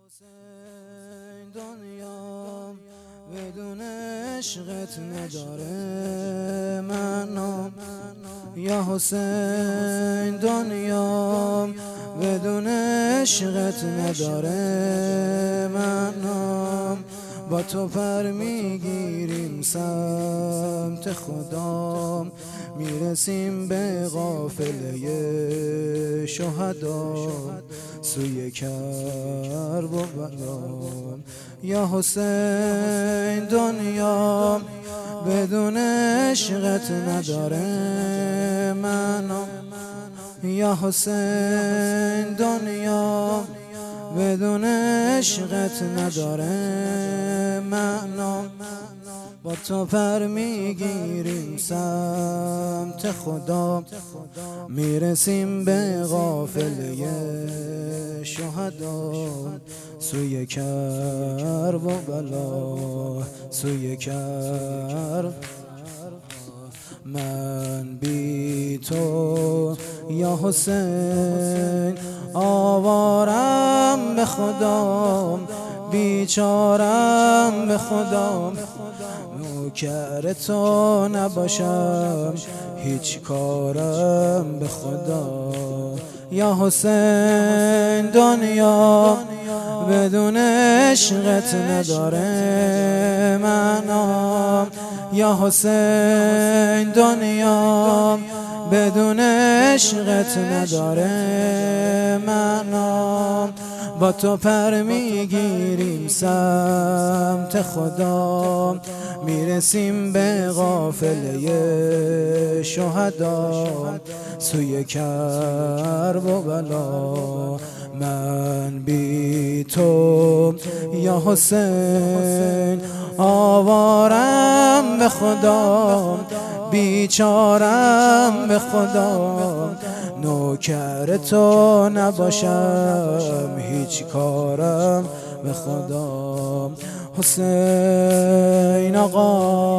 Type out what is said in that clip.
حسین دنیا بدون عشقت نداره معنا. یا حسین دنیا بدون عشقت نداره معنا. با تو پر میگیریم سمت خدا، میرسیم به قافله شهدا سوی کربلا. یا حسین دنیا بدون عشقت نداره معنا. یا حسین دنیا بدون عشقت نداره معنا. با تو پر میگیریم سمت خدا، میرسیم به قافله شهدا سوی کربلا سوی کربلا. من بی تو یا حسین آوارم به خدا، بیچارم به خدا. نوکر تو نباشم هیچ کارم به خدا. یا حسین دنیا بدون عشقت نداره معنا. یا حسین دنیا بدون عشقت نداره معنا. با تو پر میگیریم سمت خدا، میرسیم به قافله شهدا سوی کربلا. من بی تو یا حسین آوارم به خدا، بیچارم به خدا. نوکر تو نباشم هیچ کارم به خدا. حسین آقا